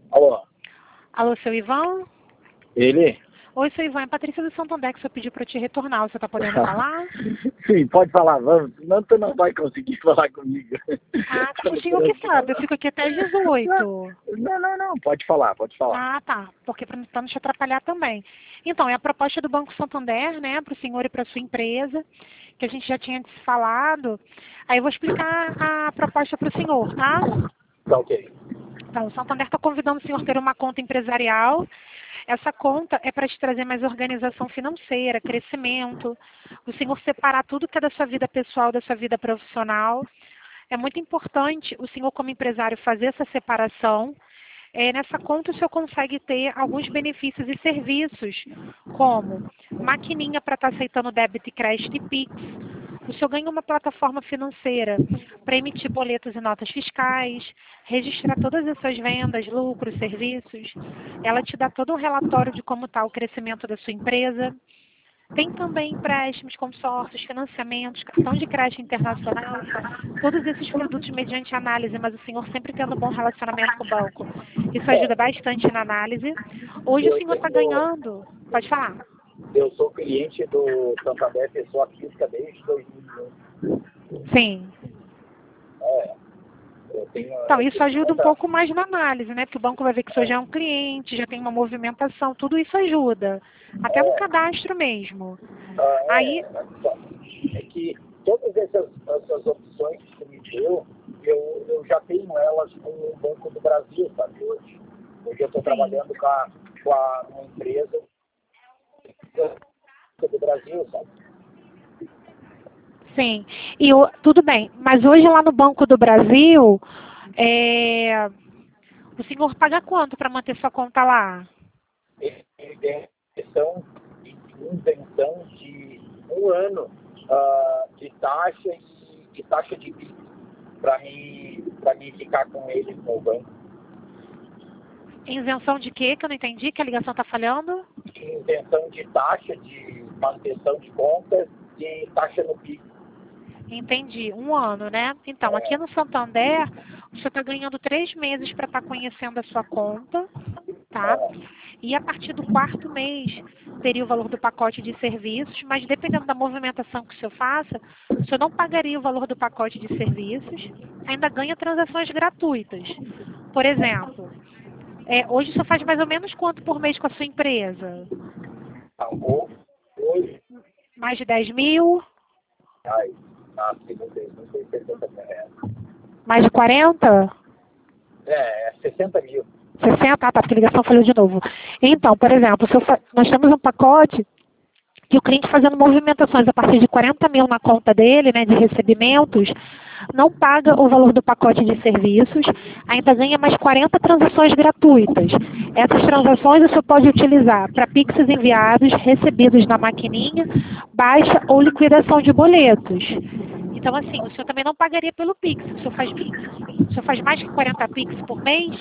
Alô, Alô, seu Ivan? ele? Oi, seu Ivan, é Patrícia do Santander que você pediu para eu te retornar. Você está podendo falar? Sim, pode falar, vamos. Senão tu não vai conseguir falar comigo. Ah, Tá o me senhor que esperando sabe, eu falar. fico aqui até às 18. Não, pode falar, pode falar. Ah, tá. Porque para não te atrapalhar também. Então, é a proposta do Banco Santander, né, para o senhor e para a sua empresa, que a gente já tinha se falado. Aí eu vou explicar a proposta para o senhor, tá? Tá ok. Então, o Santander está convidando o senhor a ter uma conta empresarial. Essa conta é para te trazer mais organização financeira, crescimento, o senhor separar tudo que é da sua vida pessoal, da sua vida profissional. É muito importante o senhor, como empresário, fazer essa separação. Nessa conta, o senhor consegue ter alguns benefícios e serviços, como maquininha para estar aceitando débito e crédito e Pix. O senhor ganha uma plataforma financeira para emitir boletos e notas fiscais, registrar todas as suas vendas, lucros, serviços. Ela te dá todo um relatório de como está o crescimento da sua empresa. Tem também empréstimos, consórcios, financiamentos, cartão de crédito internacional, todos esses produtos mediante análise, mas o senhor sempre tendo um bom relacionamento com o banco. Isso ajuda bastante na análise. Hoje o Eu senhor está tenho. ganhando. Pode falar. Eu sou cliente do Santander, pessoa física desde 2001. Sim. É, eu tenho. Então, Eu isso tenho ajuda um conta. pouco mais na análise, né? Porque o banco vai ver que o senhor já é um cliente, já tem uma movimentação, tudo isso ajuda. Até no É, cadastro mesmo. ah, Aí, é que todas essas opções que você me deu, eu já tenho elas com o Banco do Brasil, sabe, hoje. Hoje eu estou sim, trabalhando com uma empresa do Brasil, sabe? sim. Tudo bem, mas hoje lá no Banco do Brasil, é, o senhor paga quanto para manter sua conta lá? Ele tem isenção de um ano de taxa e taxa de PIX para mim ficar com ele com o banco. Isenção de quê? Que eu não entendi, que a ligação está falhando? Isenção de taxa de manutenção de contas e taxa no PIX. Entendi, um ano, né? Então, aqui É, no Santander, você está ganhando 3 meses para estar conhecendo a sua conta, tá? E a partir do quarto mês teria o valor do pacote de serviços, mas dependendo da movimentação que o senhor faça, o senhor não pagaria o valor do pacote de serviços, ainda ganha transações gratuitas. Por exemplo, hoje o senhor faz mais ou menos quanto por mês com a sua empresa? hoje, Mais de 10 mil? ai, não sei 60 mil reais. Mais de 40? É 60 mil. 60? Ah, tá, porque a ligação falhou de novo. Então, por exemplo, nós temos um pacote que o cliente fazendo movimentações a partir de 40 mil na conta dele, né, de recebimentos, não paga o valor do pacote de serviços, ainda ganha mais 40 transações gratuitas. Essas transações você pode utilizar para Pix enviados, recebidos na maquininha, baixa ou liquidação de boletos. Então, assim, o senhor também não pagaria pelo Pix. O senhor faz mais que 40 Pix por mês?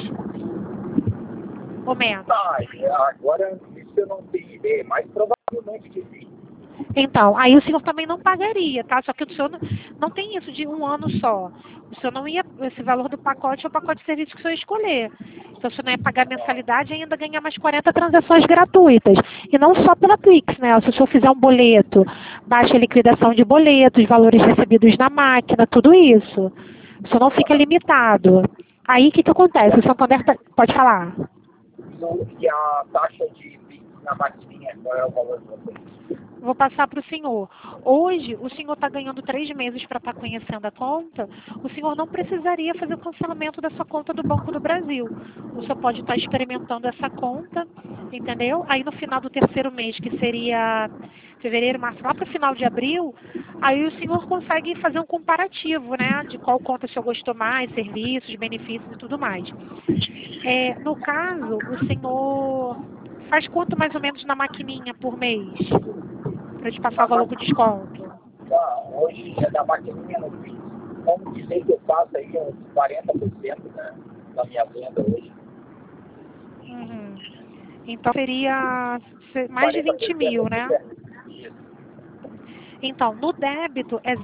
Ou menos? Agora isso eu não tenho ideia, mas provavelmente que sim. Então, aí o senhor também não pagaria, tá? Só que o senhor não tem isso de um ano só. O senhor não ia, esse valor do pacote é o pacote de serviço que o senhor escolher. Então, o senhor não ia pagar mensalidade e ainda ganhar mais 40 transações gratuitas. E não só pela Pix, né? Se o senhor fizer um boleto, baixa a liquidação de boletos, valores recebidos na máquina, tudo isso. O senhor não fica limitado. Aí, o que acontece? O Santander pode falar. E a taxa de PIX na maquininha, qual é o valor de vocês? Vou passar para o senhor. Hoje, o senhor está ganhando 3 meses para estar conhecendo a conta. O senhor não precisaria fazer o cancelamento da sua conta do Banco do Brasil. O senhor pode estar experimentando essa conta, entendeu? Aí no final do terceiro mês, que seria fevereiro, março, lá para o final de abril, aí o senhor consegue fazer um comparativo, né? De qual conta o senhor gostou mais, serviços, benefícios e tudo mais. No caso, o senhor faz quanto mais ou menos na maquininha por mês? Para te passar Na o valor com desconto. hoje é da maquininha no PIX. Vamos dizer que eu faço aí uns 40%, né, da minha venda hoje. Uhum. Então seria mais de 20 40% mil, do né? serviço. Então, no débito é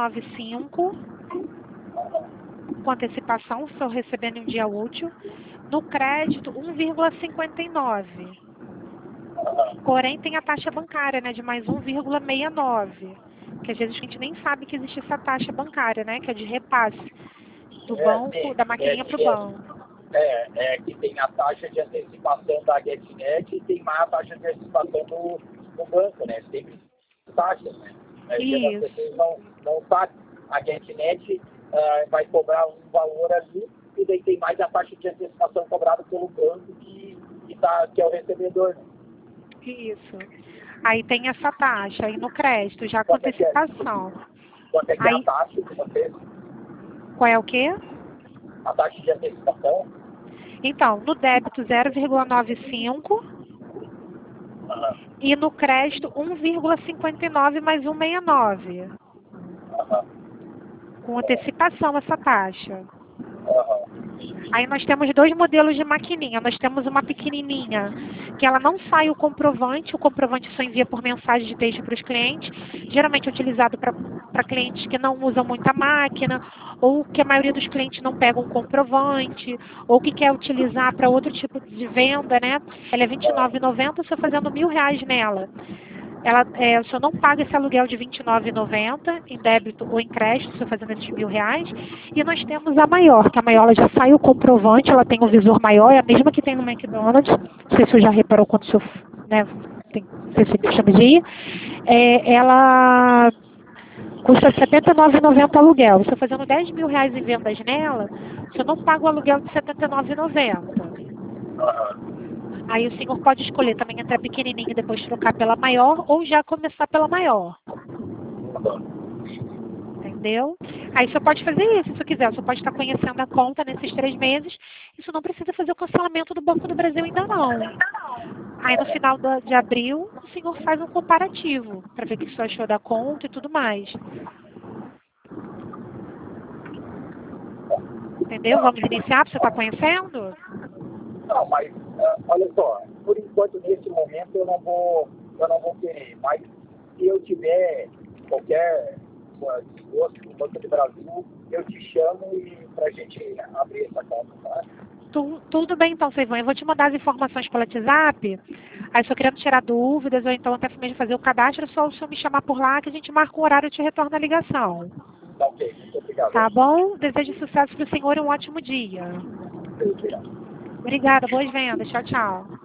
0,95 com antecipação, se eu recebendo em um dia útil. No crédito, 1,59. Porém, tem a taxa bancária, né, de mais 1,69. Que às vezes a gente nem sabe que existe essa taxa bancária, né, que é de repasse do banco, da maquininha para o banco. Que tem a taxa de antecipação da GetNet e tem mais a taxa de antecipação do banco, né? Tem taxas, né? As pessoas não sabem. A GetNet vai cobrar um valor ali e daí tem mais a taxa de antecipação cobrada pelo banco que é o recebedor, né? Isso. Aí tem essa taxa aí no crédito, já com antecipação. Quanto é que é a taxa que você... Qual é o quê? A taxa de antecipação? Então, no débito 0,95 e no crédito 1,59 mais 1,69. Com antecipação essa taxa. Aí nós temos dois modelos de maquininha. Nós temos uma pequenininha, que ela não sai o comprovante só envia por mensagem de texto para os clientes, geralmente utilizado para clientes que não usam muita máquina, ou que a maioria dos clientes não pegam comprovante, ou que quer utilizar para outro tipo de venda, né? Ela é R$29,90, você fazendo R$1.000 nela. O senhor não paga esse aluguel de R$29,90 em débito ou em crédito, se fazendo esses R$1.000. E nós temos a maior, que a maior ela já sai o comprovante, ela tem um visor maior, é a mesma que tem no McDonald's. Não sei se o senhor já reparou quando o senhor, né, não sei se você chama de ir. Ela custa R$79,90 aluguel. Você fazendo R$10.000 em vendas nela, você não paga o aluguel de R$79,90. Aí o senhor pode escolher também entre a pequenininha e depois trocar pela maior ou já começar pela maior. Entendeu? Aí o senhor pode fazer isso, se o senhor quiser. O senhor pode estar conhecendo a conta nesses 3 meses. Isso não precisa fazer o cancelamento do Banco do Brasil ainda não. Aí no final de abril, o senhor faz um comparativo para ver o que o senhor achou da conta e tudo mais. Entendeu? Vamos iniciar para você estar conhecendo? Não, mas olha só, por enquanto nesse momento eu não vou querer, mas se eu tiver qualquer desgosto no Banco do Brasil, eu te chamo e pra gente abrir essa conta, tá? Tudo bem então, Seivão. Eu vou te mandar as informações pelo WhatsApp. Aí se eu querendo tirar dúvidas ou então até mesmo fazer o cadastro, é só o senhor me chamar por lá que a gente marca um horário e te retorna a ligação. Tá ok, muito obrigado. Tá bom? Desejo sucesso para o senhor e um ótimo dia. Obrigado. Obrigada, boas vendas. Tchau, tchau.